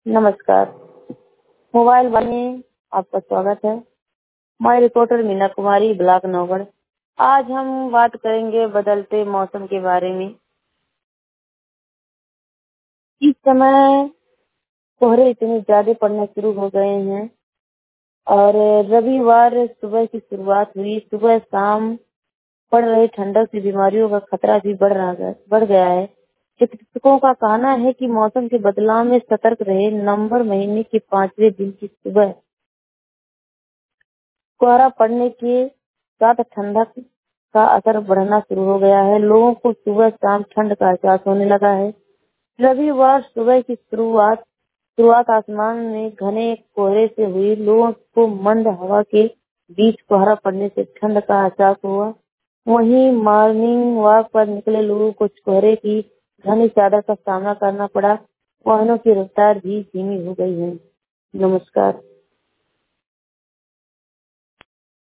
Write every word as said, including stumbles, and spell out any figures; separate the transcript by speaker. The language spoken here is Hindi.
Speaker 1: नमस्कार। मोबाइल वन में आपका स्वागत है। मैं रिपोर्टर मीना कुमारी, ब्लॉक नौगढ़। आज हम बात करेंगे बदलते मौसम के बारे में। इस समय कोहरे इतने ज्यादा पड़ना शुरू हो गए हैं और रविवार सुबह की शुरुआत हुई। सुबह शाम पड़ रही ठंडक से बीमारियों का खतरा भी बढ़ रहा है बढ़ गया है। चिकित्सकों का कहना है कि मौसम के बदलाव में सतर्क रहे। नवंबर महीने के पांचवें दिन की सुबह कोहरा पड़ने के साथ ठंडक का असर बढ़ना शुरू हो गया है। लोगों को सुबह शाम ठंड का एहसास होने लगा है। रविवार सुबह की शुरुआत शुरुआत आसमान में घने कोहरे से हुई। लोगों को मंद हवा के बीच कोहरा पड़ने से ठंड का एहसास हुआ। वहीं मॉर्निंग वॉक पर निकले लोगों को कोहरे की घनी चादर का सामना करना पड़ा। वाहनों की रफ्तार भी धीमी हो गई है। नमस्कार।